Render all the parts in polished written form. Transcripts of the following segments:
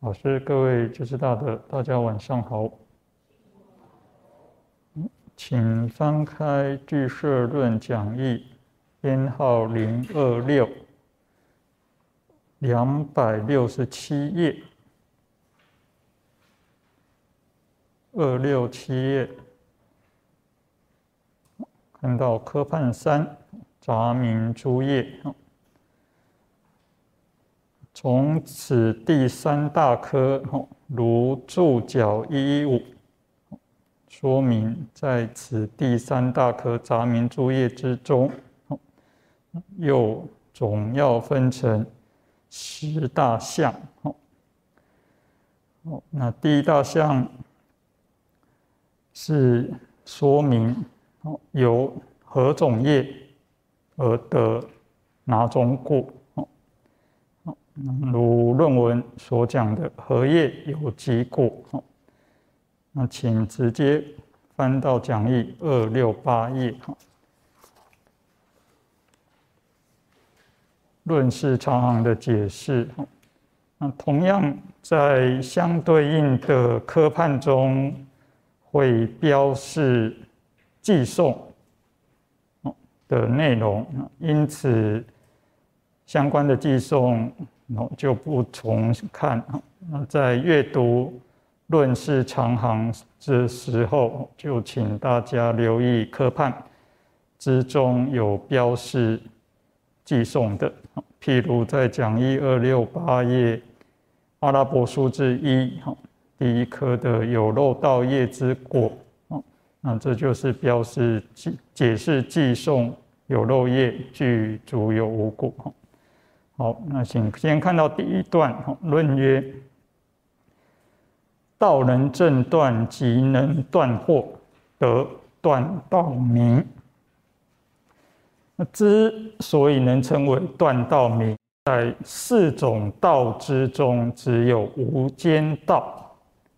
老师，各位知识大德，大家晚上好。请翻开《俱舍论讲义》，编号026， 267页，267页，看到科判3，杂名诸业。从此第三大科，如注脚115，说明在此第三大科杂名诸业之中，又总要分成10大项。那第一大项是说明由何种业而得哪种果。如论文所讲的何业有几果，那请直接翻到讲义268页，论事常行的解释。那同样在相对应的科判中会标示记诵的内容，因此相关的记诵就不重看。那在阅读论事常行之时候，就请大家留意科判之中有标示记诵的，譬如在讲义268页阿拉伯数字1，第一科的有漏道业之果，那这就是标示解释记诵有漏业具足有无果。好，那请先看到第一段，论曰：道能正断即能断惑，得断道明。之所以能称为断道明，在4种道之中，只有无间道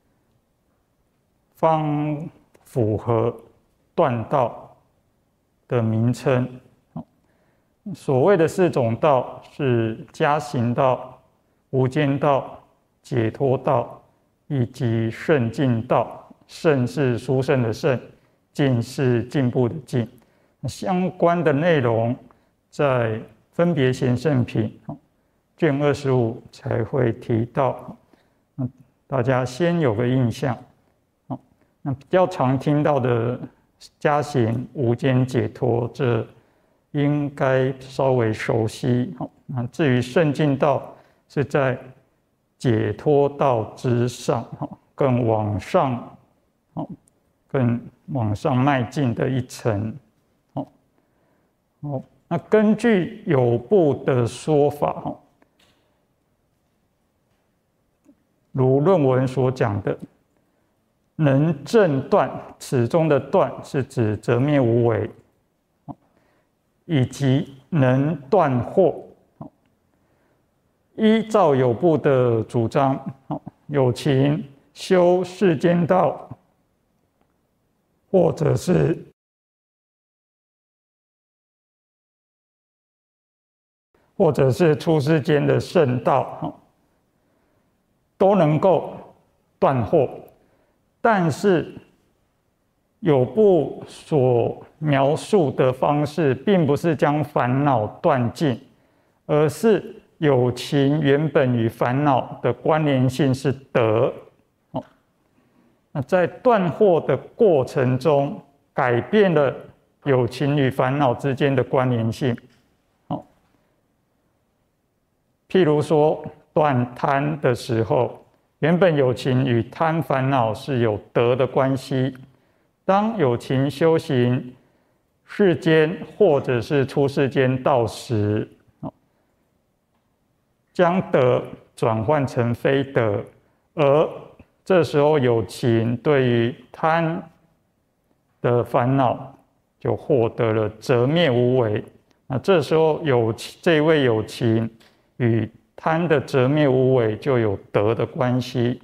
方符合断道的名称。所谓的4种道是加行道、无间道、解脱道以及圣进道。圣是殊胜的圣，进是进步的进。相关的内容在分别贤圣品卷25才会提到，大家先有个印象。那比较常听到的加行、无间、解脱，这应该稍微熟悉。那至于圣进道是在解脱道之上，更往上迈进的一层。那根据有部的说法，如论文所讲的，能正断，此中的断是指择灭无为，以及能断惑。依照有部的主张，有情修世间道，或者是出世间的圣道，都能够断惑。但是有部所描述的方式，并不是将烦恼断尽，而是有情原本与烦恼的关联性是得。那在断惑的过程中，改变了有情与烦恼之间的关联性。譬如说断贪的时候，原本有情与贪烦恼是有得的关系。当有情修行世间或者是出世间道时，将得转换成非得，而这时候有情对于贪的烦恼就获得了择灭无为。那这时候这位有情与贪的择灭无为就有得的关系。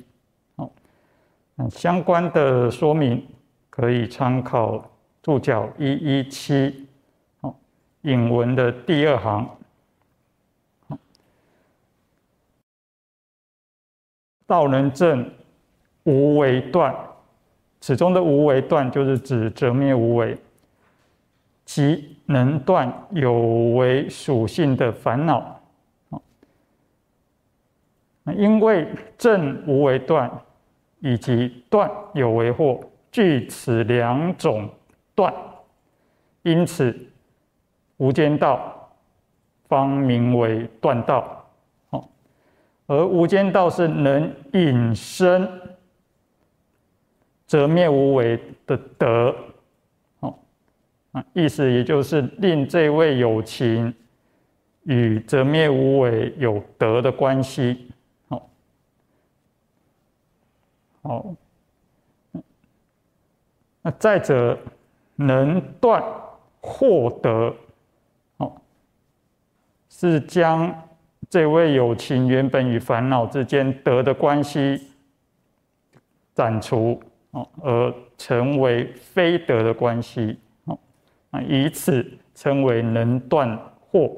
相关的说明可以参考注脚117引文的第2行。 道能证无为断，此中的无为断就是指则灭无为，即能断有为属性的烦恼。因为证无为断以及断有为惑具此两种断，因此无间道方名为断道。而无间道是能引生则灭无为的德，意思也就是令这位有情与则灭无为有德的关系。好，那再者能断获得，是将这位有情原本与烦恼之间得的关系斩除，而成为非得的关系，以此称为能断惑。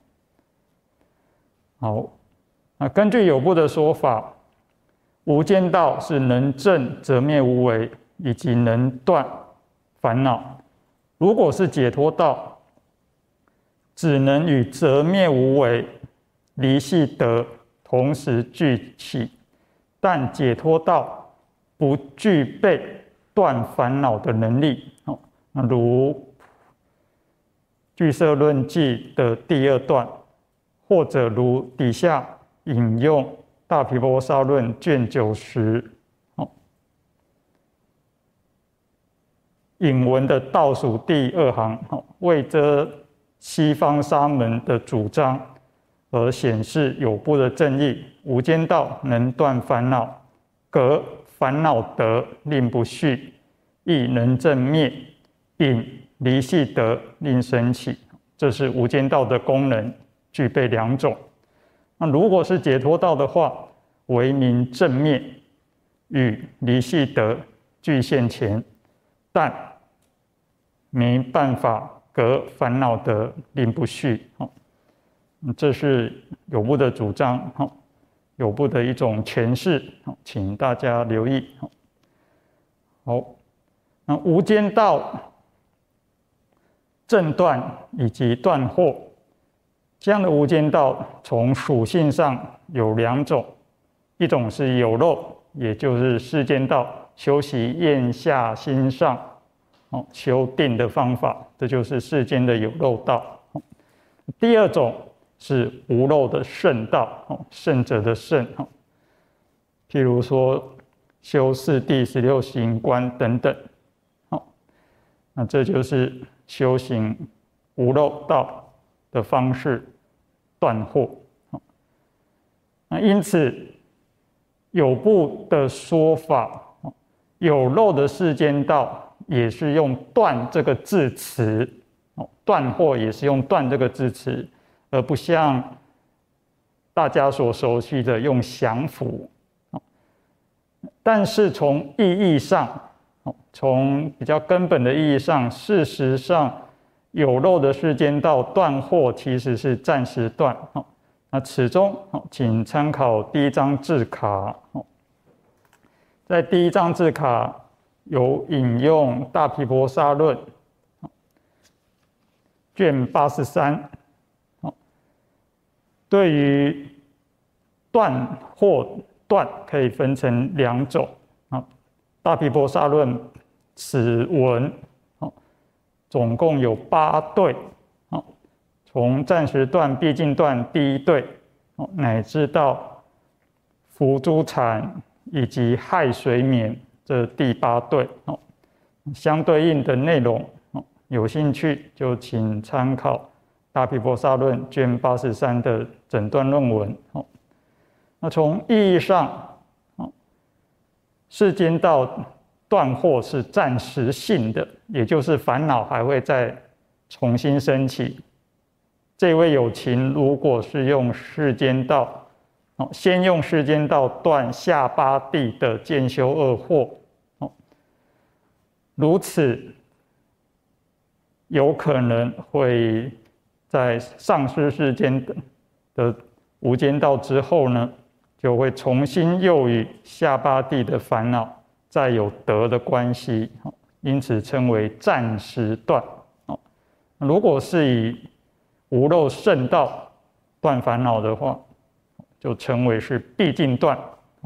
好，那根据有部的说法，无间道是能证则灭无为以及能断烦恼。如果是解脱道，只能与则灭无为离系得同时俱起，但解脱道不具备断烦恼的能力。如俱舍论记的第2段，或者如底下引用大毗婆沙论卷90引文的倒数第2行，为遮西方沙门的主张而显示有部的正义。无间道能断烦恼，隔烦恼得令不续，亦能正灭，引离系得令生起。这是无间道的功能，具备2种。那如果是解脱道的话，为名正灭，与离系得俱现前，但没办法隔烦恼得令不续。这是有部的主张，有部的一种诠释，请大家留意。好，那无间道正断以及断惑，这样的无间道从属性上有2种，一种是有漏，也就是世间道修习咽下心上修定的方法，这就是世间的有漏道。第2种是无漏的圣道，圣者的圣，譬如说修四谛16行观等等，那这就是修行无漏道的方式断惑。那因此有部的说法，有漏的世间道也是用断这个字词，断惑也是用断这个字词，而不像大家所熟悉的用降伏。但是从意义上，从比较根本的意义上，事实上有漏的世间道断惑其实是暂时断。那此中请参考第1章字卡，在第1章字卡有引用大毗婆沙论卷83，对于断或断可以分成2种。大毗婆沙论此文总共有8对，从暂时断、毕竟断第1对，乃至到伏诸禅以及害水免这第8对，相对应的内容，有兴趣就请参考大毗婆沙论卷83的整段论文。那从意义上，世间道断惑是暂时性的，也就是烦恼还会再重新升起。这位有情如果是用世间道，先用世间道断下8地的见修2惑，如此有可能会在丧失世间的无间道之后呢， 就会重新又与下八地的烦恼再有得的关系，因此称为暂时断。如果是以无漏圣道断烦恼的话，就称为是毕竟断，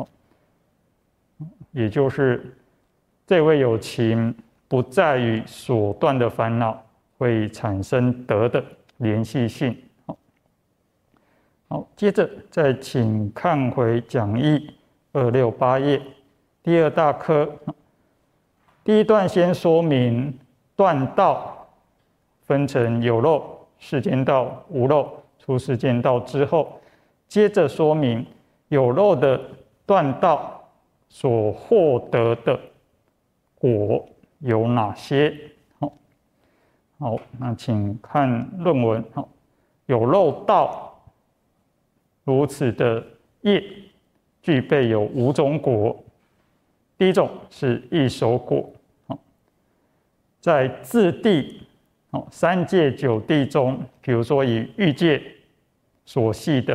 也就是这位有情不再与所断的烦恼会产生得的联系性。好，接着再请看回讲义268页第二大科，第一段先说明断道分成有漏、世间道、无漏、出世间道之后，接着说明有漏的断道所获得的果有哪些。好，那请看论文。有漏道如此的业，具备有5种果。第一种是异熟果，在自地3界9地中，比如说以欲界所系的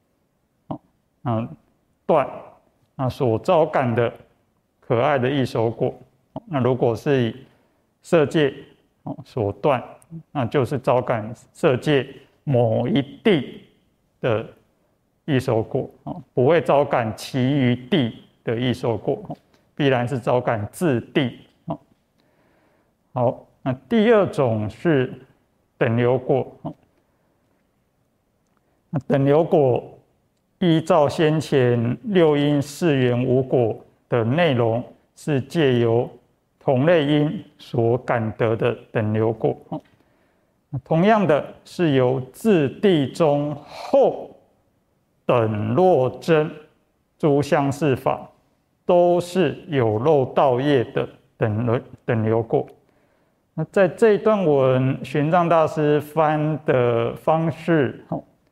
断，所招感的可爱的异熟果。那如果是以色界所断，那就是招感色界某一地的异熟果，不会招感其余地的异熟果，必然是招感自地。好，那第二种是等流果。那等流果依照先前六因4缘5果的内容，是借由同类因所感得的等流果。同样的，是由自地中后等落真诸相似法，都是有漏道业的等流果。那在这一段文，玄奘大师翻的方式，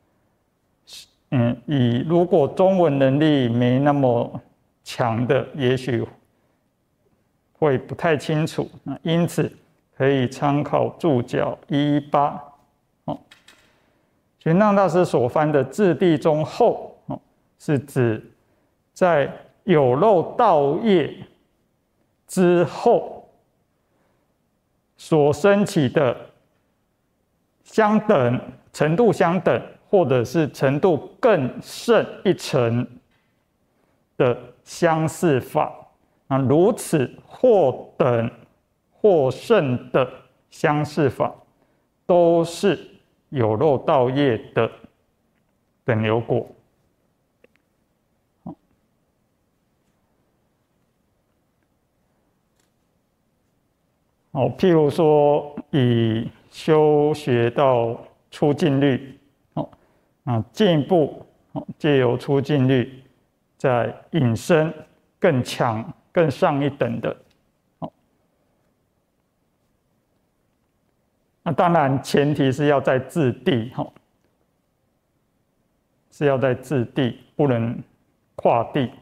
以如果中文能力没那么强的，也许会不太清楚。因此可以参考注脚118。玄奘大师所翻的自地中后，是指在有漏道业之后所升起的相等程度相等，或者是程度更胜一层的相似法。如此或等或胜的相似法，都是有漏道业的等流果。譬如说以修学到出尽律，进一步借由出尽律再引申更强更上一等的。那当然前提是要在自地，是要在自地，不能跨地。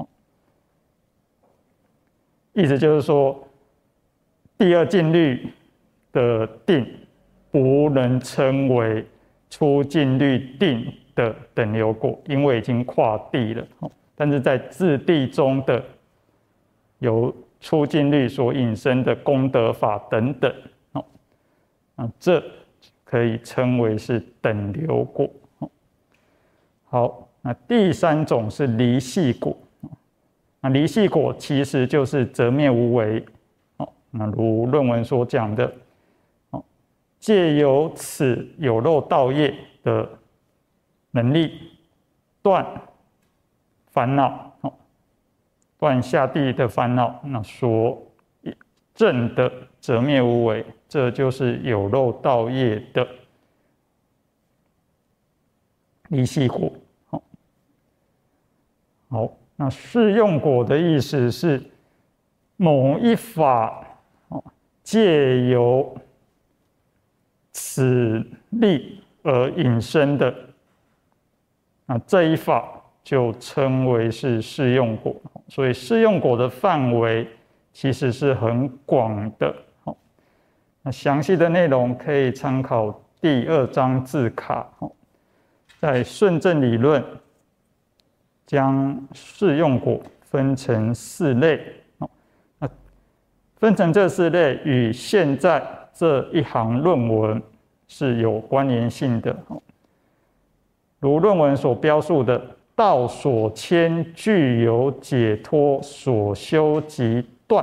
意思就是说，第二尽律的定不能称为出尽律定的等流果，因为已经跨地了。但是在自地中的由出尽律所引申的功德法等等，这可以称为是等流果。好，那第三种是离系果。离系果其实就是择灭无为。那如论文所讲的，借由此有漏道业的能力，断烦恼，断下地的烦恼，那所证的择灭无为，这就是有漏道业的离系果。好，那适用果的意思是某一法借由此力而引申的，这一法就称为是适用果。所以适用果的范围其实是很广的。那详细的内容可以参考第2章字卡，在顺正理论将适用果分成4类。那分成这4类与现在这一行论文是有关联性的。如论文所标述的，道所牵具有解脱所修及断。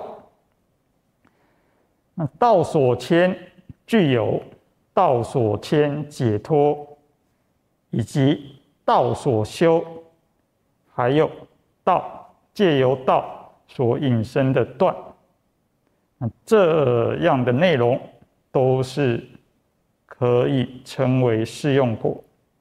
那道所牵具有道所牵解脱，以及道所修，还有道借由道所引申的断，这样的内容都是可以称为适用果。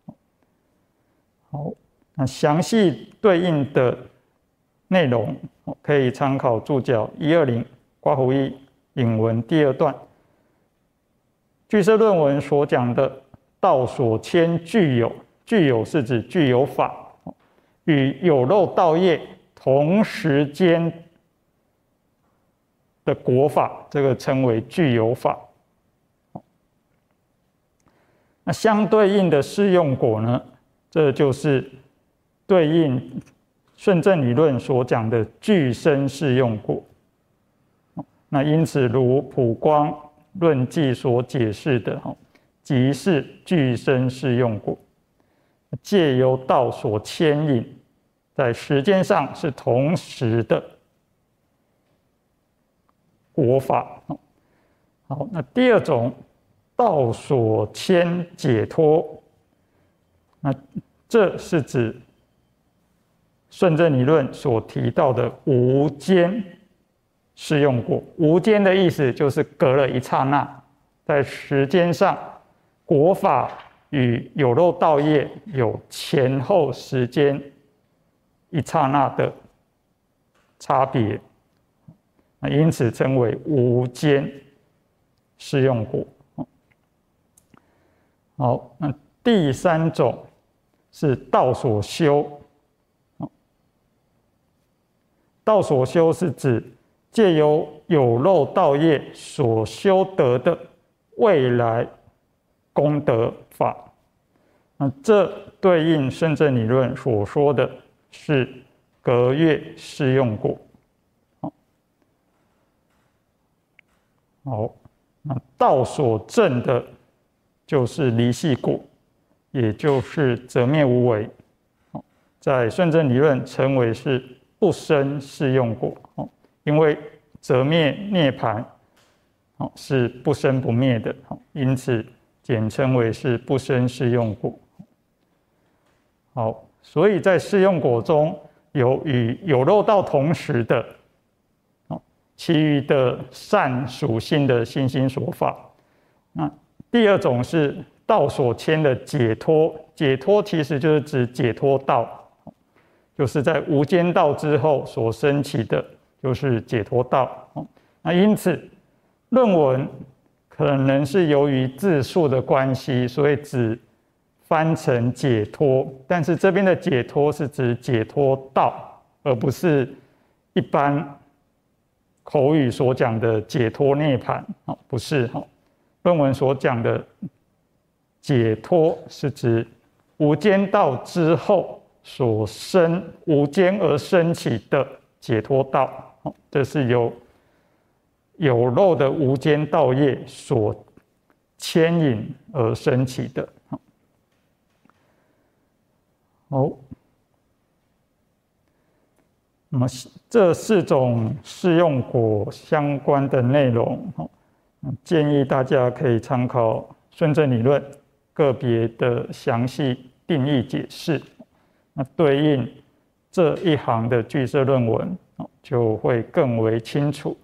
好，那详细对应的内容可以参考注脚120括弧1引文第2段。句式论文所讲的道所牵具有，具有是指具有法，与有漏道业同时间的果法，这个称为具有法。那相对应的适用果呢？这就是对应顺正理论所讲的具身适用果。那因此，如普光论记所解释的，即是具身适用果，借由道所牵引，在时间上是同时的果法。好，那第2种道所牵解脱，那这是指顺正理论所提到的无间适用果。无间的意思就是隔了一刹那，在时间上果法与有漏道业有前后时间一刹那的差别，那因此称为无间适用果。好，那第3种是道所修。道所修是指借由有漏道业所修得的未来功德法。那这对应顺正理论所说的是隔月适用果。好，那道所证的就是离系果，也就是择灭无为，在顺正理论称为是不生适用果，因为择灭涅槃是不生不灭的，因此简称为是不生适用果。好，所以在适用果中有与有漏道同时的，其余的善属性的心心所法。那第2种是道所牵的解脱，解脱其实就是指解脱道，就是在无间道之后所升起的，就是解脱道。那因此，论文可能是由于字数的关系，所以只翻成解脱，但是这边的解脱是指解脱道，而不是一般口语所讲的解脱涅槃，不是。论文所讲的解脱是指无间道之后所生无间而升起的解脱道，这是由有漏的无间道业所牵引而升起的。好，那么这4种适用果相关的内容，建议大家可以参考顺正理论个别的详细定义解释，那对应这一行的句式论文就会更为清楚。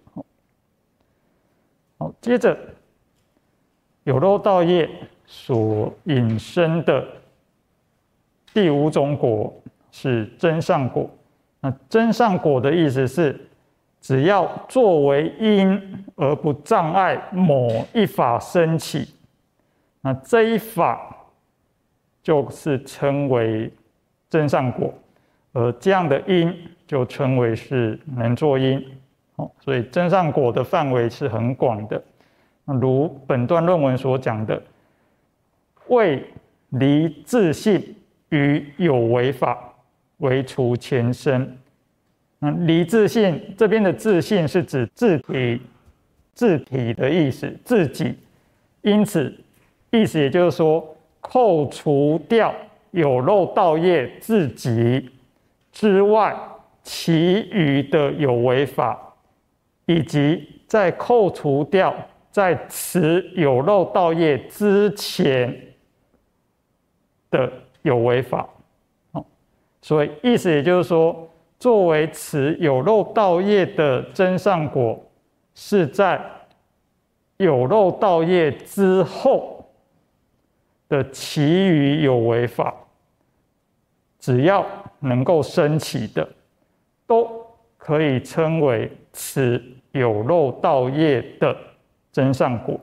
好，接着有漏道业所引申的第5种果是真善果。那真善果的意思是，只要作为因而不障碍某一法升起，那这一法就是称为真善果，而这样的因就称为是能作因。所以真善果的范围是很广的。如本段论文所讲的，为离自性与有为法， 为除前身。那离自性这边的自性是指自体的意思，自己。因此，意思也就是说，扣除掉有漏道业自己之外，其余的有为法，以及在扣除掉在此有漏道业之前的有为法。所以意思也就是说，作为此有漏道业的真上果，是在有漏道业之后的其余有为法，只要能够升起的，都可以称为此有漏道业的真上果。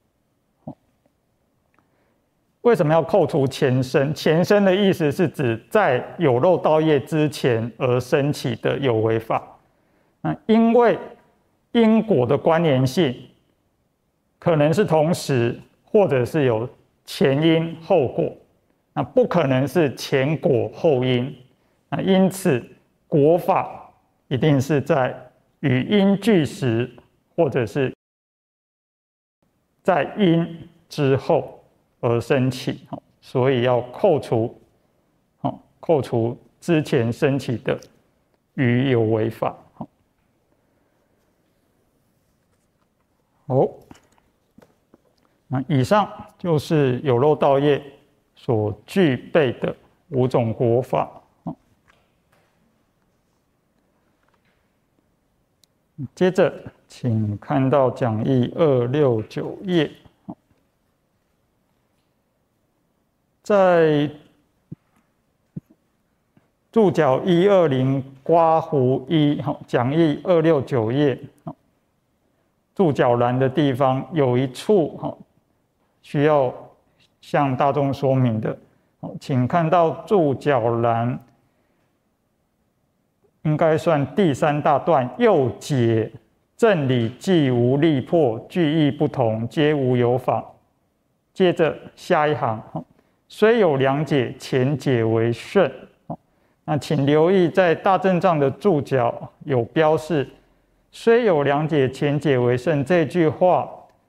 为什么要扣除前身？前身的意思是指在有漏道业之前而升起的有为法。因为因果的关联性可能是同时，或者是有前因后果，那不可能是前果后因。因此果法一定是在与因俱时，或者是在因之后而升起，所以要扣除之前升起的与有为法。好，那以上就是有漏道业所具备的5种果法。接着，请看到讲义269页。在注脚120刮弧1讲义269页注脚栏的地方有一处需要向大众说明的，请看到注脚栏应该算第3大段右解正理既无力破，句意不同，皆无有法。接着下一行虽有两解，前解为胜。那请留意，在大正藏的注脚有标示“虽有两解，前解为胜”这句话，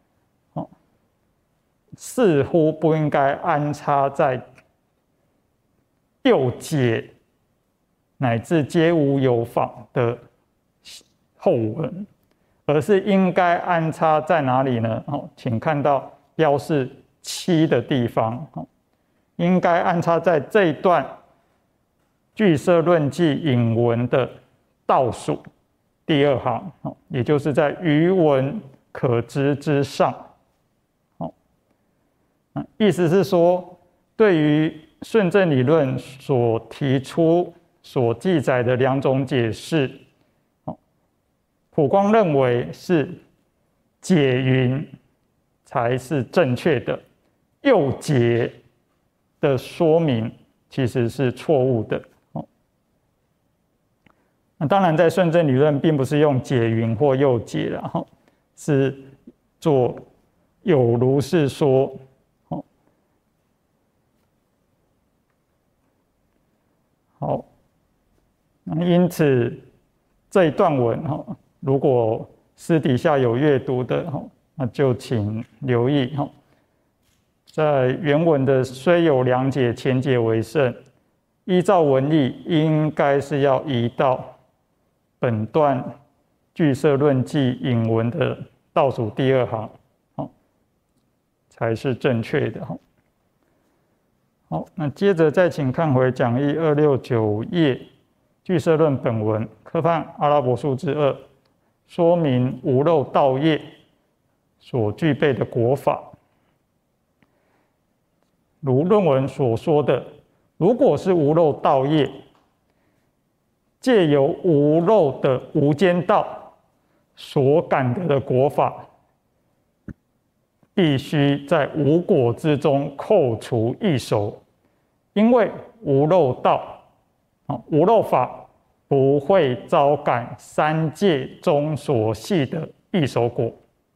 似乎不应该安插在右解乃至皆无有法的后文，而是应该安插在哪里呢？请看到标示7的地方。应该安插在这一段俱舍论记引文的倒数第2行，也就是在余文可知之上。意思是说，对于顺正理论所提出、所记载的2种解释，普光认为是解云才是正确的，右解的说明其实是错误的。那当然，在顺正理论并不是用解云或右解了，是做有如是说。好，因此这一段文如果私底下有阅读的，那就请留意。在原文的虽有两解，前解为胜，依照文意应该是要移到本段俱舍论记引文的倒数第2行，才是正确的。好，那接着再请看回讲义269页俱舍论本文科判阿拉伯数字2，说明无漏道业所具备的果法。如论文所说的，如果是无漏道业，借由无漏的无间道所感得的果法，必须在无果之中扣除异熟，因为无漏道无漏法不会招感3界中所系的异熟果。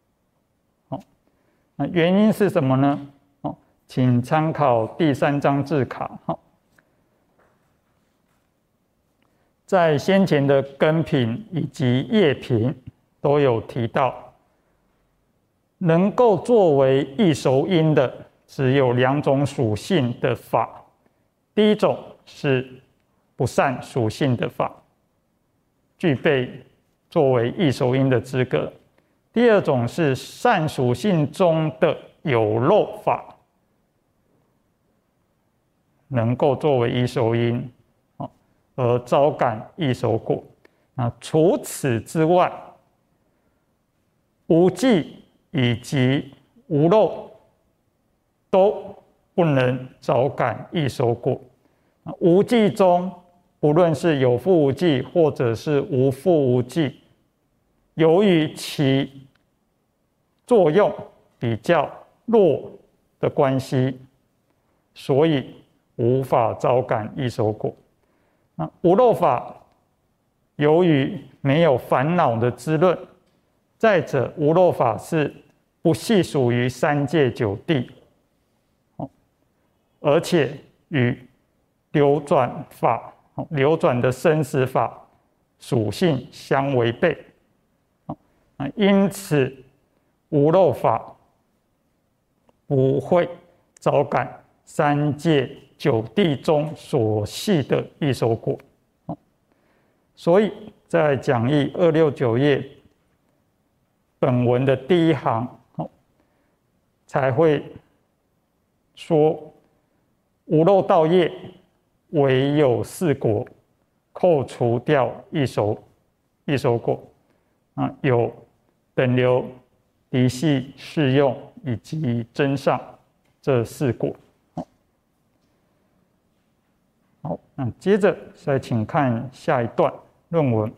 那原因是什么呢？请参考第3章字卡。 在先前的根品以及业品都有提到，能够作为异熟因的只有2种属性的法。第一种是不善属性的法，具备作为异熟因的资格。第二种是善属性中的有漏法，能够作为异熟因而招感异熟果。除此之外，无记以及无漏都不能招感异熟果。无记中，不论是有覆无记或者是无覆无记，由于其作用比较弱的关系，所以无法招感异熟果。无漏法由于没有烦恼的滋润，再者无漏法是不系属于三界九地，而且与流转法、流转的生死法属性相违背，因此无漏法不会招感三界九地中所系的异熟果。所以在讲义269页本文的第一行才会说，无漏道业唯有4果，扣除掉异熟果，有等流、离系、适用以及增上这4果。好，那接着再请看下一段论文。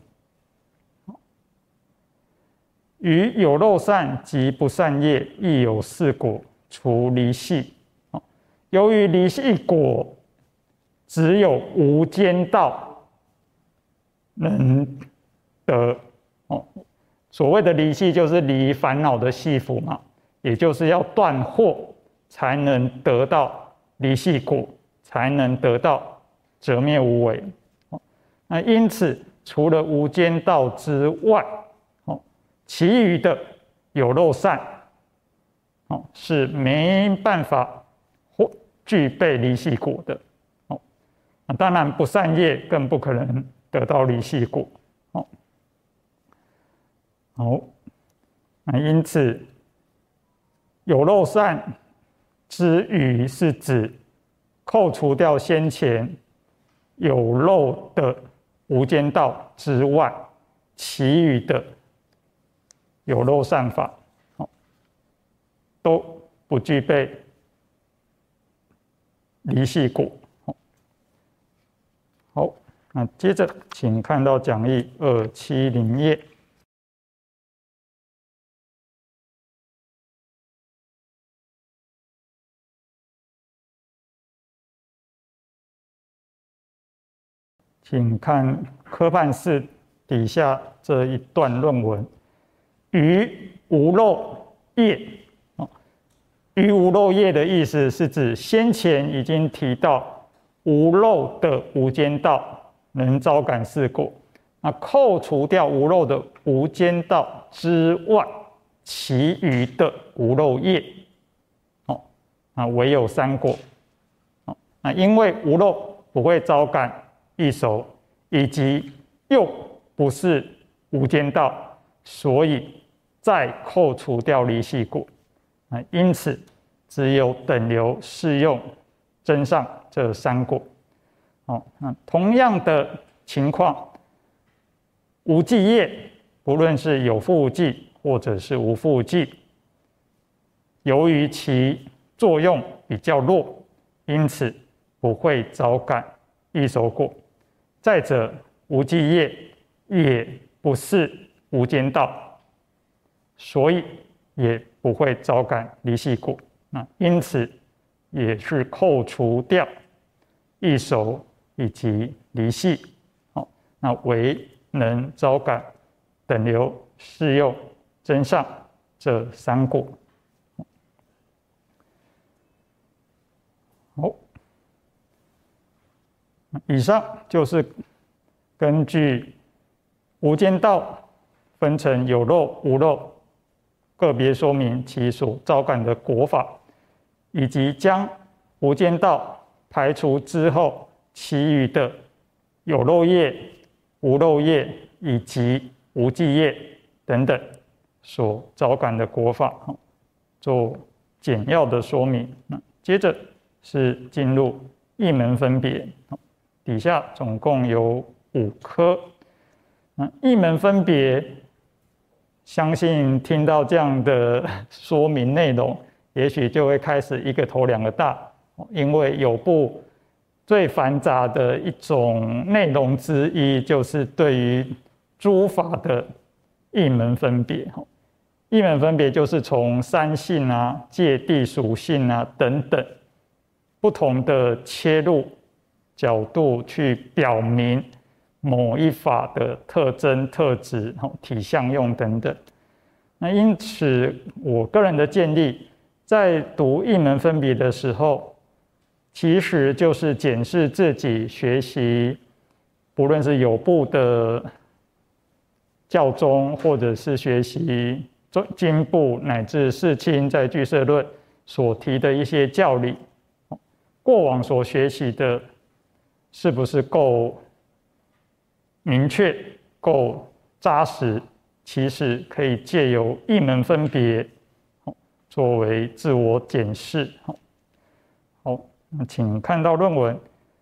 于有漏善及不善业亦有4果，除离系。由于离系果只有无间道能得，所谓的离系就是离烦恼的系缚嘛，也就是要断惑才能得到离系果，才能得到折灭无为。那因此除了无间道之外，其余的有漏善是没办法具备离系果的。当然不善业更不可能得到离系果。好，那因此有漏善之余是指扣除掉先前有漏的无间道之外，其余的有漏善法都不具备离系果。好，那接着请看到讲义270页。请看科判4底下这一段论文。于无漏业，于无漏业的意思是指先前已经提到无漏的无间道能招感4果，那扣除掉无漏的无间道之外，其余的无漏业，唯有3果。因为无漏不会招感异熟，以及又不是无间道，所以再扣除掉离系果。因此只有等流、适用、增上这3果。那同样的情况，无记业不论是有覆无记或者是无覆无记，由于其作用比较弱，因此不会招感异熟果。再者，无记业也不是无间道，所以也不会招感离系果。因此也是扣除掉异熟以及离系，那唯能招感等流、适用、增上这3果。好，以上就是根据无间道分成有漏无漏，个别说明其所招感的果法，以及将无间道排除之后，其余的有漏业、无漏业以及无记业等等所招感的果法，做简要的说明。接着是进入一门分别，底下总共有5科。一门分别，相信听到这样的说明内容，也许就会开始一个头两个大，因为有部最繁杂的一种内容之一，就是对于诸法的一门分别。一门分别就是从三性啊、界地属性啊等等不同的切入角度去表明某一法的特征、特质、体相用等等。那因此，我个人的建议，在读一门分别的时候，其实就是检视自己学习，不论是有部的教宗，或者是学习经部乃至世亲在俱舍论所提的一些教理，过往所学习的是不是够明确、够扎实？其实可以借由一门分别作为自我检视。好，那请看到论文。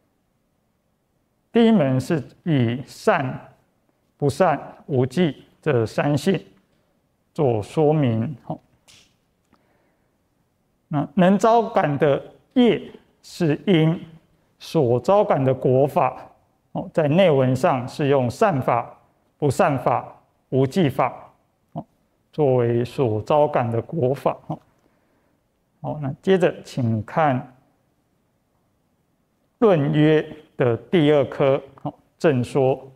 第一门是以善、不善、无记这三性做说明。那能招感的业是因，所招感的果法，在内文上是用善法、不善法、无记法作为所招感的果法。好，那接着请看论约的第2科正说。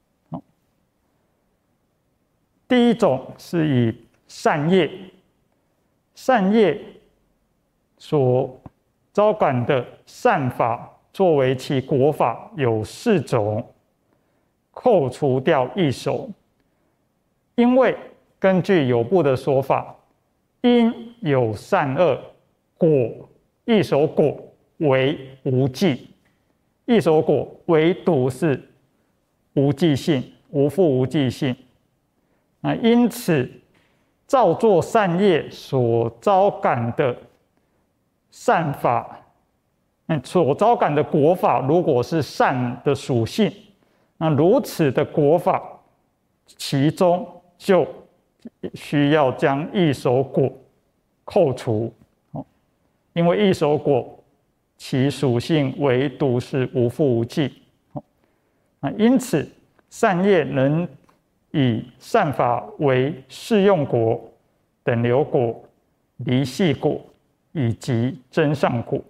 第一种是以善业，善业所招感的善法作为其果法有4种，扣除掉一首。因为根据有部的说法，因有善恶，果一首果为无记，一首果唯独是无记性，无复无记性。因此，造作善业所招感的善法，所招感的果法，如果是善的属性，那如此的果法，其中就需要将一首果扣除，因为一首果其属性唯独是无复无记。因此，善业能以善法为适用果、等流果、离系果以及真上果。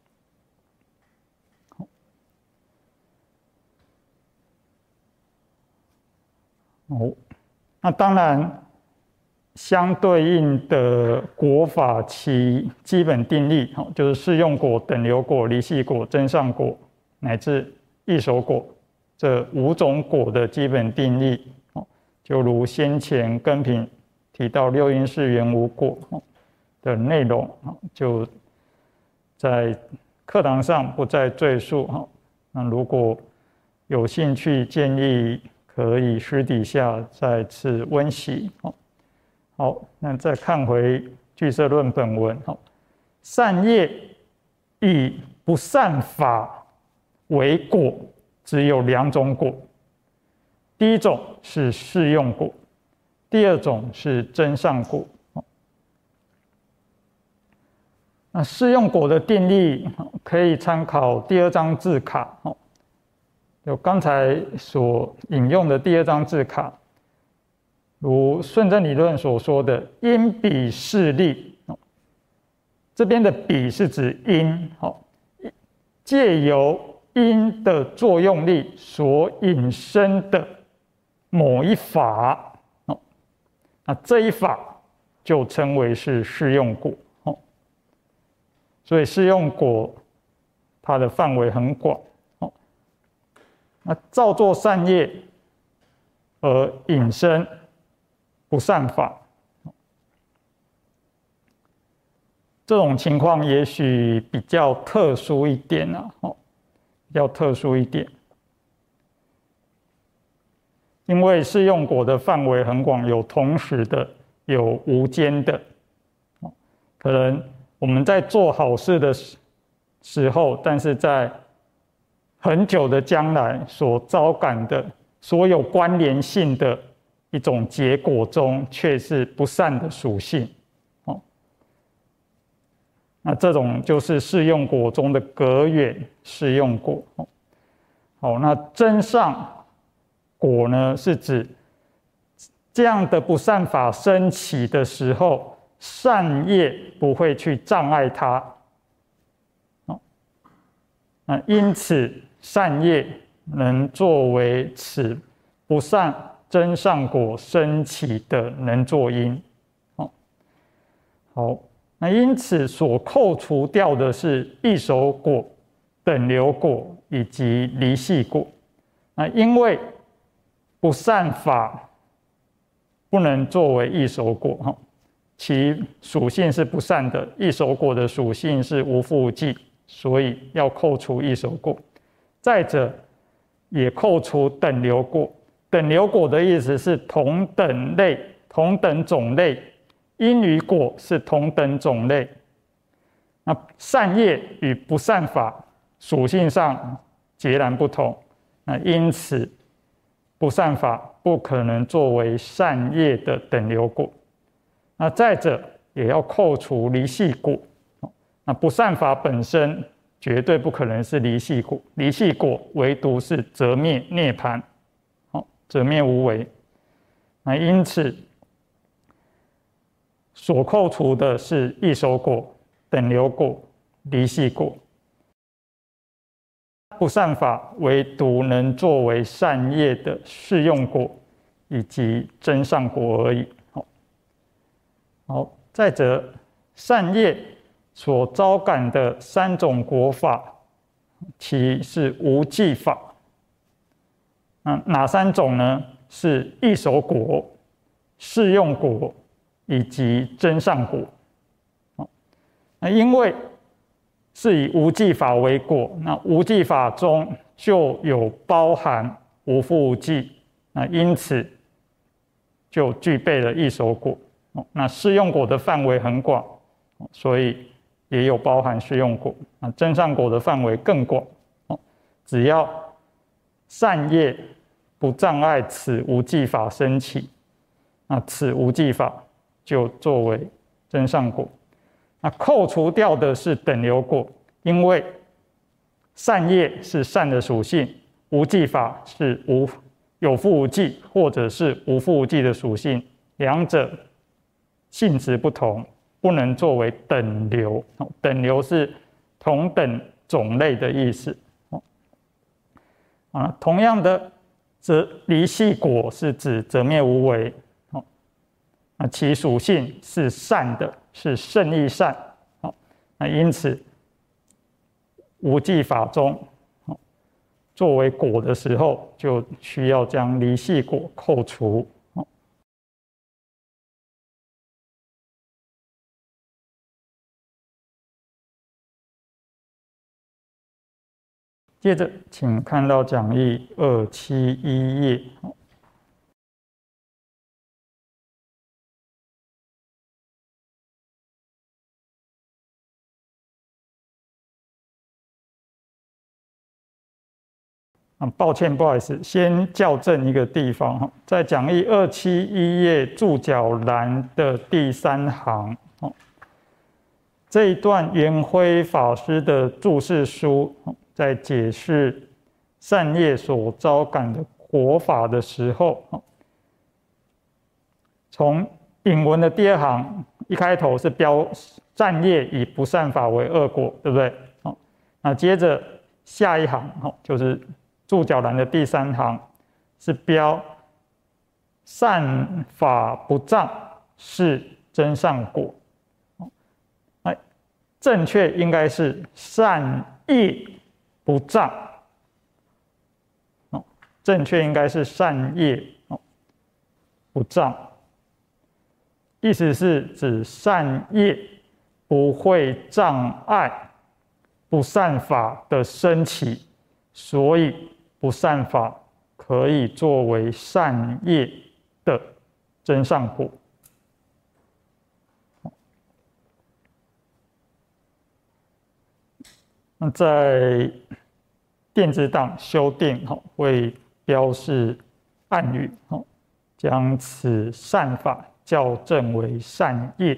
那当然，相对应的果法其基本定义，就是适用果、等流果、离系果、真上果乃至异熟果这5种果的基本定义。就如先前根品提到六因是缘无果的内容，就在课堂上不再赘述。那如果有兴趣，建议可以私底下再次温习。好，那再看回俱舍论本文。善业以不善法为果，只有2种果。第一种是适用果，第2种是真上果。那适用果的定义可以参考第2章字卡，就刚才所引用的第2章字卡，如顺正理论所说的因彼势利，这边的彼是指因，借由因的作用力所引申的某一法，那这一法就称为是适用果。所以适用果它的范围很广。 那造作善业而引生不善法，这种情况也许比较特殊一点啊，比较特殊一点，因为适用果的范围很广，有同时的，有无间的，可能我们在做好事的时候，但是在很久的将来所遭感的所有关联性的一种结果中，却是不善的属性。那这种就是适用果中的隔远适用果。好，那真上果呢，是指这样的不善法升起的时候，善业不会去障碍它。那因此善业能作为此不善真上果升起的能作因。好，那因此所扣除掉的是异熟果、等流果以及离系果。那因为不善法不能作为异熟果，其属性是不善的，异熟果的属性是无复无记，所以要扣除异熟果。再者，也扣除等流果。等流果的意思是同等类、同等种类，因与果是同等种类。那善业与不善法属性上截然不同，那因此不善法不可能作为善业的等流果。那再者，也要扣除离系果。那不善法本身绝对不可能是离系果，离系果唯独是则灭涅槃，则灭无为。那因此所扣除的是异熟果、等流果、离系果。不善法唯独能作为善业的适用果以及真上果而已。好，再者，善业所招感的三种果法，其是无记法。哪三种呢？是异熟果、适用果以及真上果。那因为是以无记法为果，那无记法中就有包含无复无记，那因此就具备了异熟果。那适用果的范围很广，所以也有包含适用果。那真上果的范围更广，只要善业不障碍此无记法升起，那此无记法就作为真上果。那扣除掉的是等流果，因为善业是善的属性，无记法是有复无记或者是无复无记的属性，两者性质不同，不能作为等流。等流是同等种类的意思。同样的，则离系果是指则灭无为，其属性是善的，是胜义善。那因此无记法中作为果的时候，就需要将离系果扣除。接着，请看到讲义271页。抱歉，不好意思，先校正一个地方，在讲义271页注脚栏的第3行，这一段圆辉法师的注释书在解释善业所招感的果法的时候，从引文的第2行一开头是标善业以不善法为恶果，对不对？那接着下一行就是注脚栏的第3行是标善法不障是真上果，正确应该是善业不障， 正确应该是善业不障，意思是指善业不会障碍不善法的升起，所以不善法可以作为善业的增上果。那在电子档修订会标示暗语，将此善法校正为善业。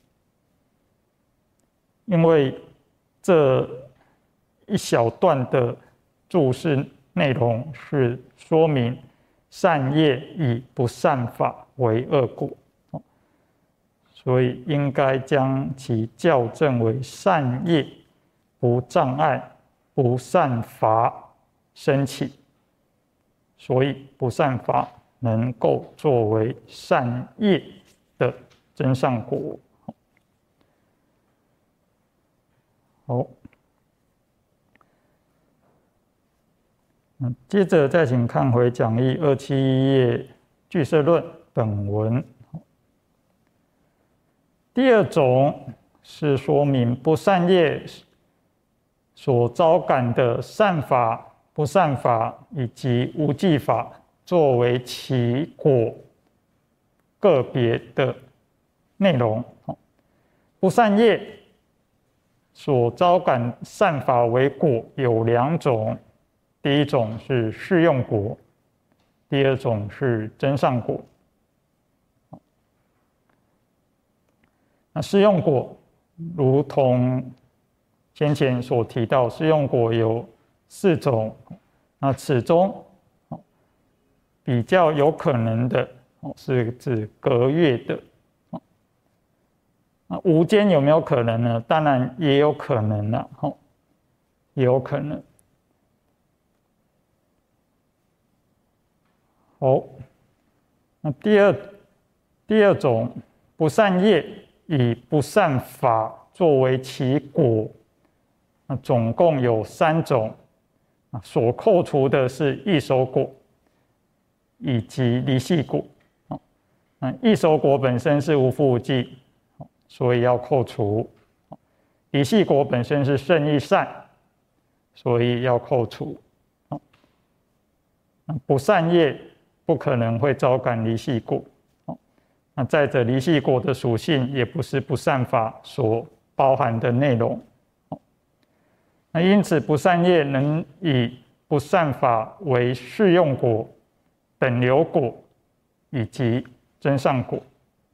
因为这一小段的注释内容是说明善业以不善法为恶果，所以应该将其校正为善业不障碍不善法升起，所以不善法能够作为善业的增上果。好，接着再请看回讲义271页俱舍论本文。第二种是说明不善业所招感的善法、不善法以及无记法，作为其果个别的内容。不善业所招感善法为果有2种，第一种是适用果，第二种是增上果。那适用果如同先前所提到，适用果有4种，那此中比较有可能的是指隔月的。那无间有没有可能呢？当然也有可能啦，也有可能。好，那第二种不善业以不善法作为其果，那总共有3种，所扣除的是异熟果以及离系果。异熟果本身是无覆无记，所以要扣除；离系果本身是胜义善，所以要扣除。不善业不可能会招感离系果。那再者，离系果的属性也不是不善法所包含的内容。那因此，不善业能以不善法为适用果、等流果以及增上果。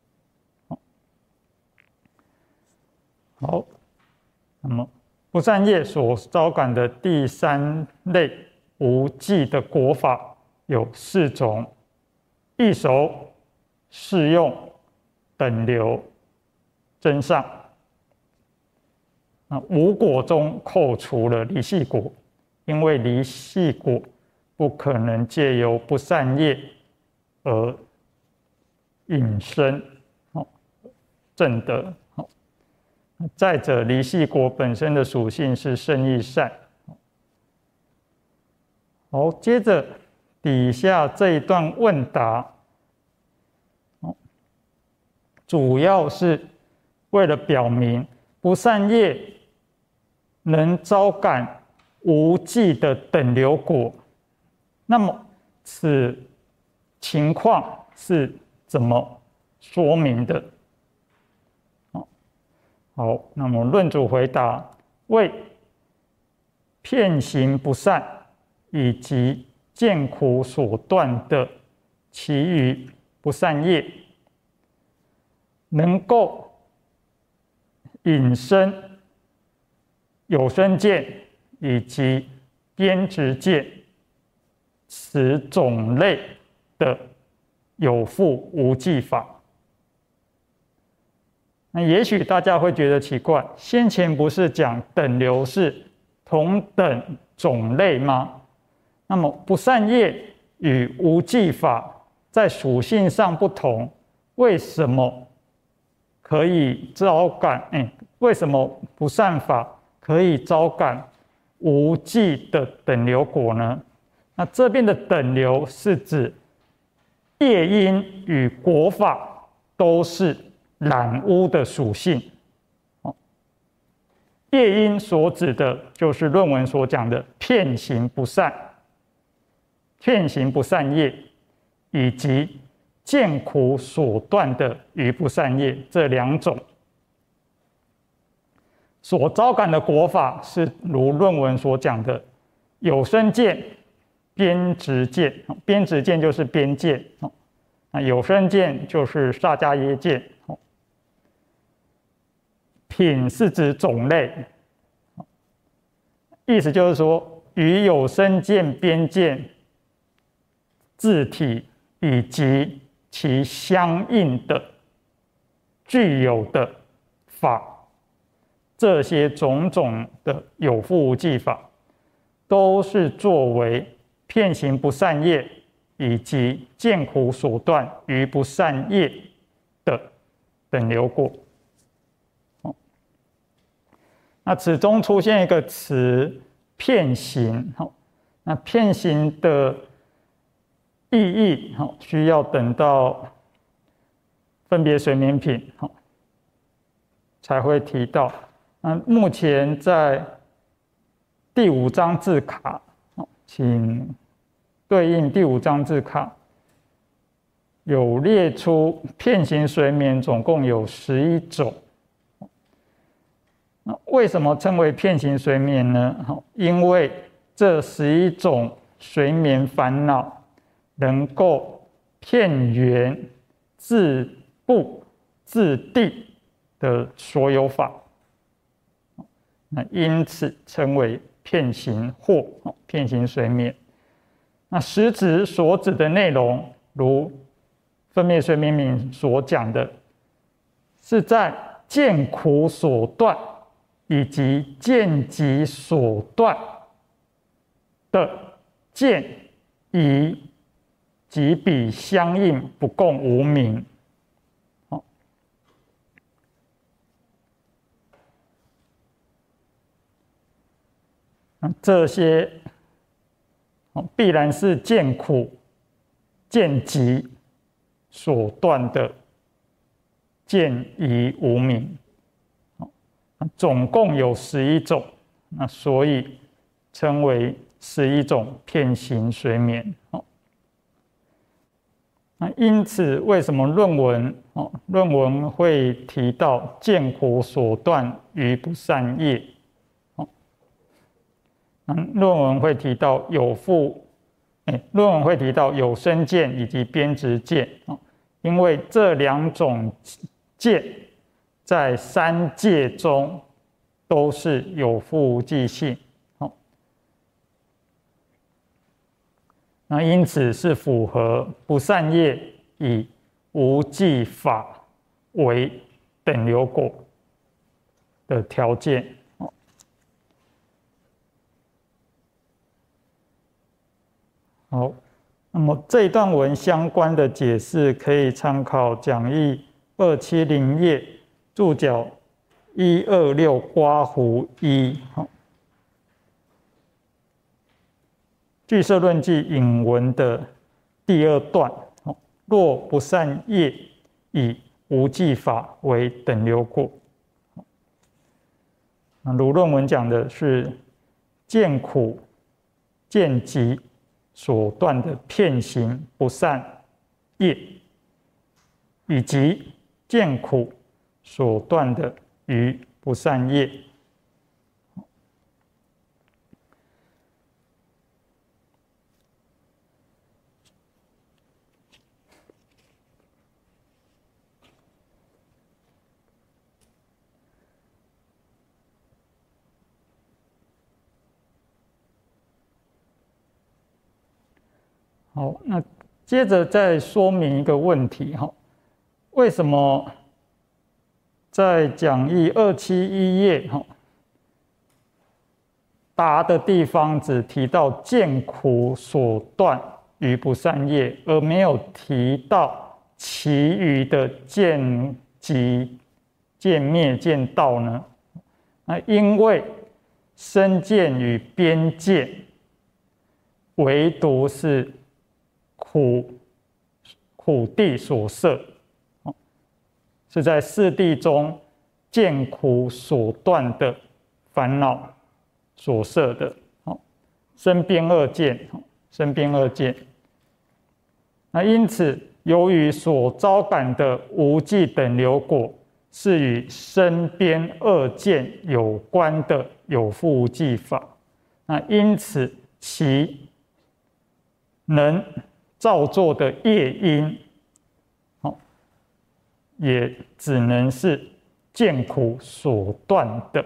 好，那么不善业所招感的第3类无记的果法有4种：异熟、适用、等流、增上。那无果中扣除了离系果，因为离系果不可能借由不善业而引生证得。再者，离系果本身的属性是胜义善。好，接着底下这一段问答，主要是为了表明不善业能招感无记的等流果。那么此情况是怎么说明的？好，那么论主回答：为遍行不善以及见苦所断的其余不善业，能够引生有生见以及边执见此种类的有覆无记法。那也许大家会觉得奇怪，先前不是讲等流是同等种类吗？那么不善业与无记法在属性上不同，为什么可以招感？为什么不善法可以招感无记的等流果呢？ 那这边的等流是指业因与果法都是染污的属性。业因所指的就是论文所讲的遍行不善、遍行不善业，以及见苦所断的余不善业这两种。所招感的果法是如论文所讲的有生见、边执见，边执见就是边界，那有生见就是萨迦耶见。品是指种类，意思就是说，与有生见、边见自体以及其相应的具有的法，这些种种的有覆无记法，都是作为遍行不善业以及见苦所断于不善业的等流果。那此中出现一个词遍行，那遍行的意义需要等到分别随眠品才会提到。那目前在第5章字卡，请对应第5章字卡，有列出遍行随眠总共有11种。为什么称为遍行随眠呢？因为这11种随眠烦恼能够遍圆自不自地的所有法，那因此称为遍行或遍行随眠。那实质所指的内容，如分别随眠品所讲的，是在见苦所断以及见集所断的见疑及彼相应不共无明。这些必然是见苦、见集所断的见疑无明。总共有11种，那所以称为11种遍行随眠。那因此，为什么论文会提到见苦所断于不善业？论文会提到论文会提到有生见以及边执见，因为这两种见在3界中都是有覆无记性，那因此是符合不善业以无记法为等流果的条件。好，那么这一段文相关的解释可以参考讲义270页注脚126刮弧1。俱舍论记引文的第2段，若不善业以无记法为等流果。如论文讲的是见苦、见集所断的遍行不善业，以及见苦所断的余不善业。好，那接着再说明一个问题为什么在讲义271页答的地方只提到见苦所断于不善业，而没有提到其余的见集、见灭、见道呢？因为身见与边见唯独是苦地所摄，是在四谛中见苦所断的烦恼所摄的。身边二见，身边二见。那因此，由于所招感的无记等流果是与身边二见有关的有覆无记法，那因此其能造作的业因，也只能是见苦所断的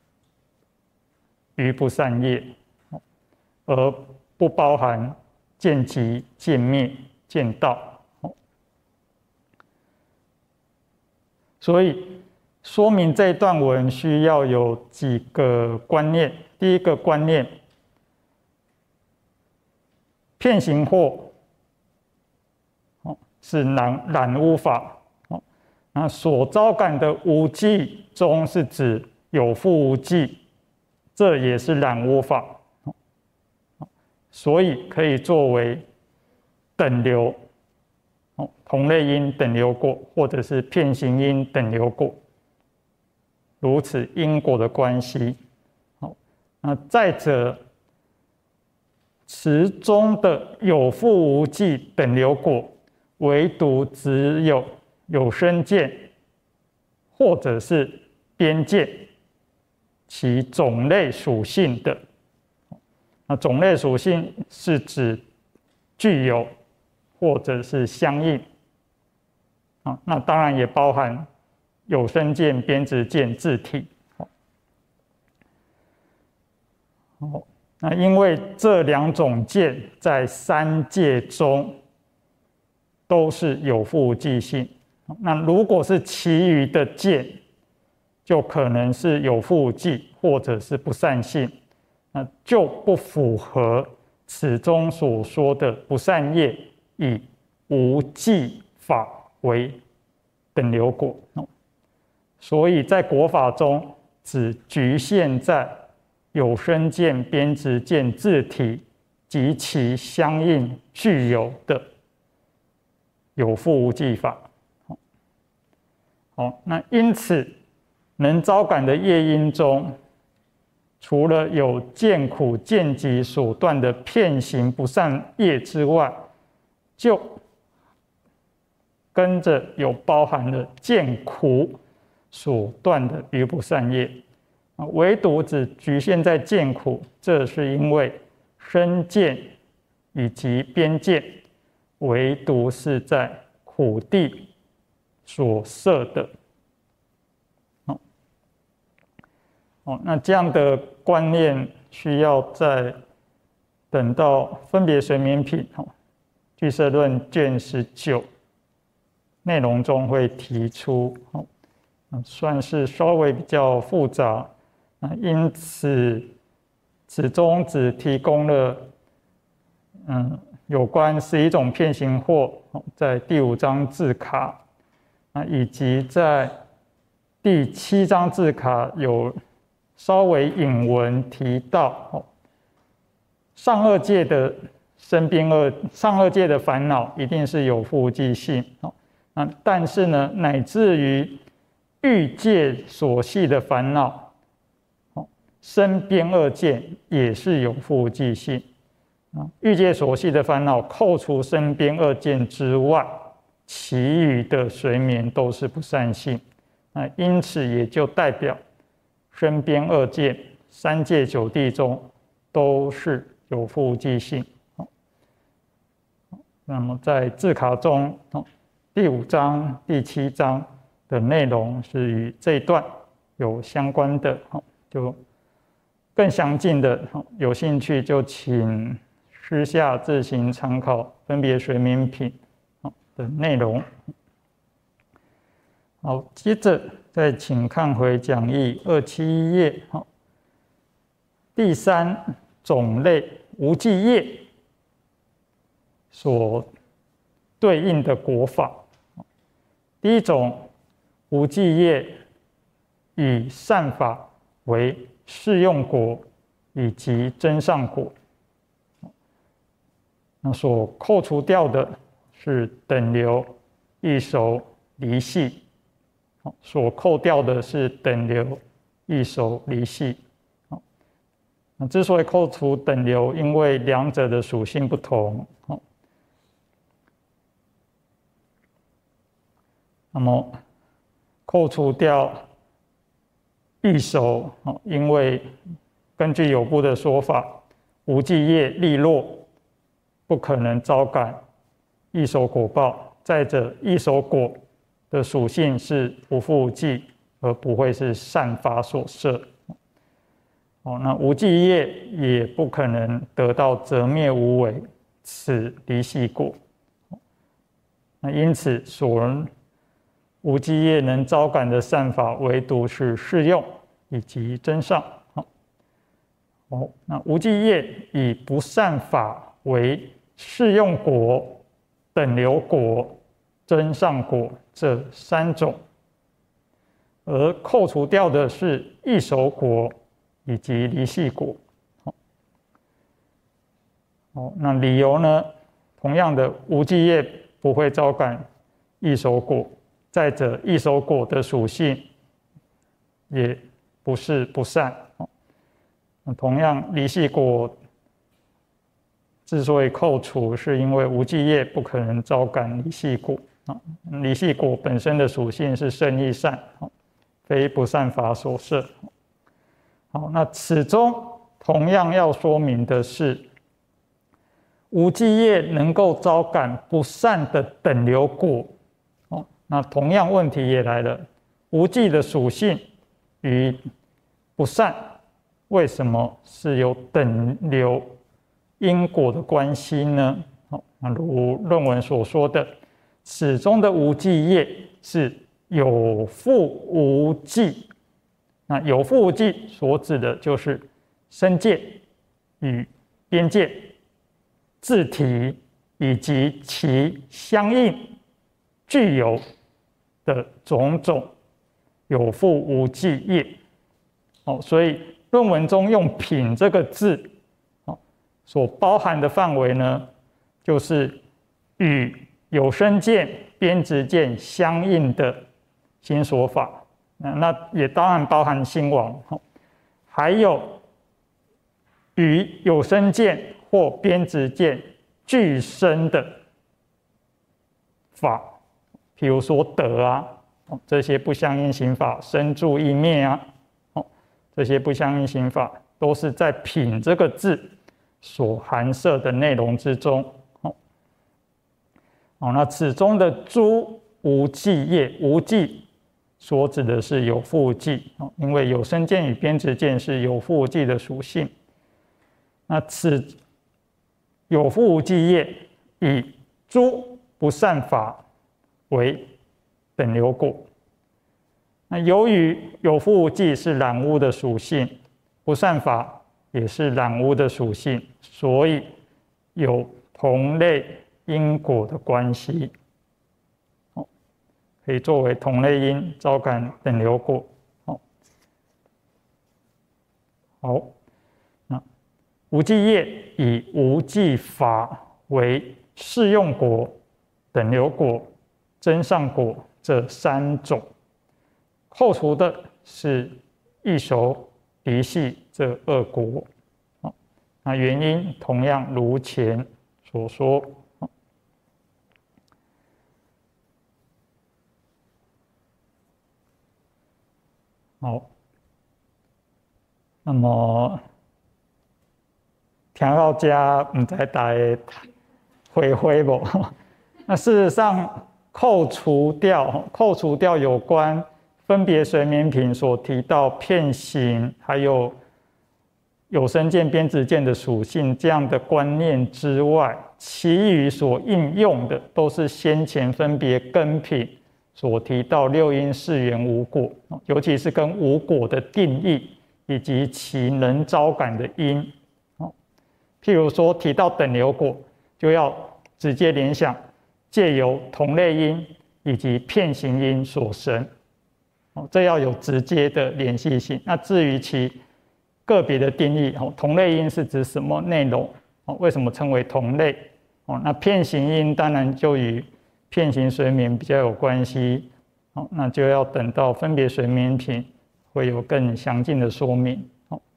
于不善业，而不包含见集、见灭、见道。所以说明这一段文需要有几个观念。第一个观念，遍行惑是染污法，那所招感的无记中是指有覆无记，这也是染污法，所以可以作为等流，同类因等流果，或者是遍行因等流果，如此因果的关系。那再者，持中的有覆无记等流果，唯独只有有生见，或者是边见，其种类属性的。那种类属性是指具有或者是相应，那当然也包含有生见、边执见、自体。那因为这两种见在三界中都是有覆无记性，那如果是其余的见，就可能是有覆无记或者是不善性，那就不符合此中所说的不善业以无记法为等流果。所以在果法中只局限在有生见、边执见、自体及其相应具有的有覆无记法。那因此能招感的业因中，除了有见苦、见集所断的遍行不善业之外，就跟着有包含了见苦所断的于不善业。唯独只局限在见苦，这是因为身见以及边见，唯独是在苦地所摄的。那这样的观念需要在等到分别随眠品俱舍论卷19内容中会提出，算是稍微比较复杂。因此此中只提供了有关11种遍行惑在第5章字卡，以及在第7章字卡有稍微引文提到上二界的上二界的烦恼一定是有覆无记性，但是呢，乃至于欲界所系的烦恼，身边二见也是有覆无记性。欲界所系的烦恼，扣除身边二见之外，其余的随眠都是不善性。因此也就代表身边二见、三界九地中都是有覆无记性。那么在字卡中，第5章、第7章的内容是与这一段有相关的，就更详尽的，有兴趣就请私下自行参考分别随眠品的内容。好，接着再请看回讲义271页，第3种类无记业所对应的果法。第一种无记业以善法为适用果以及真上果。 那所扣除掉的是等流、异熟、离系，所扣掉的是等流、异熟、离系。那之所以扣除等流，因为两者的属性不同。那么扣除掉异熟，因为根据有部的说法，无记业利落，不可能招感异熟果报。再者，异熟果的属性是无复无记，而不会是善法所摄。那无记业也不可能得到择灭无为此离系果。那因此，所无记业能招感的善法，唯独是适用以及真上。那无记业以不善法为适用果、等流果、真上果这三种，而扣除掉的是异熟果以及离系果。那理由呢？同样的，无记业不会招感异熟果。再者，异熟果的属性也不是不善。同样，离系果之所以扣除，是因为无记业不可能招感离系果。离系果本身的属性是胜义善，非不善法所摄。好，那此中同样要说明的是，无记业能够招感不善的等流果。那同样问题也来了，无记的属性与不善为什么是有等流因果的关系呢？那如论文所说的，此中的无记业是有复无记。那有复无记所指的就是身见与边见、自体以及其相应具有的种种有复无记业。所以论文中用品这个字所包含的范围呢，就是与有生见、边执见相应的心所法。那也当然包含心王，还有与有生见或边执见俱生的法，譬如说德啊，这些不相应行法，生住意灭啊，这些不相应行法都是在品这个字所含摄的内容之中。那此中的诸无记业，无记所指的是有复无记，因为有生见与边执见是有复无记的属性。那此有复无记业以诸不善法为等流果。那由于有复无记是染污的属性，不善法也是染污的属性，所以有同类因果的关系，可以作为同类因招感等流果。好，那无记业以无记法为适用果、等流果、真上果这三种，扣除的是异熟、离系这二果。那原因同样如前所说。好，那么听到这，不知大家回回不？那事实上，扣除掉有关分别随眠品所提到片形，还有有生见、边执见的属性这样的观念之外，其余所应用的都是先前分別根品所提到六因四缘无果，尤其是跟无果的定义以及其能招感的因。譬如说提到等流果，就要直接联想借由同类因以及片形因所生，这要有直接的联系性。那至于其个别的定义，同类因是指什么内容？为什么称为同类？ 那片形音当然就与片形随眠比较有关系，那就要等到分别随眠品会有更详尽的说明。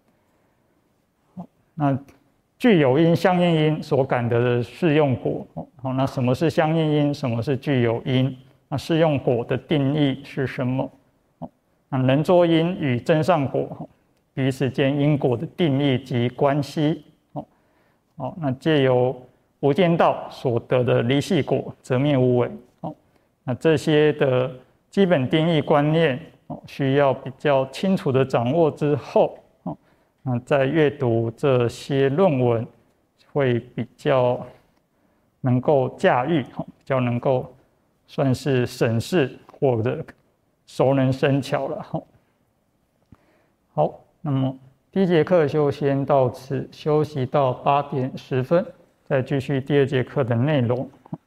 那具有因、相应因所感得的适用果，那什么是相应因？什么是具有因？那适用果的定义是什么？那能作因与真上果彼此间因果的定义及关系。那借由无间道所得的离系果，则灭无为。那这些的基本定义观念，需要比较清楚的掌握之后，那在阅读这些论文会比较能够驾驭，比较能够算是审视或者熟能生巧了。好，那么第一节课就先到此，休息到8点10分，再继续第2节课的内容。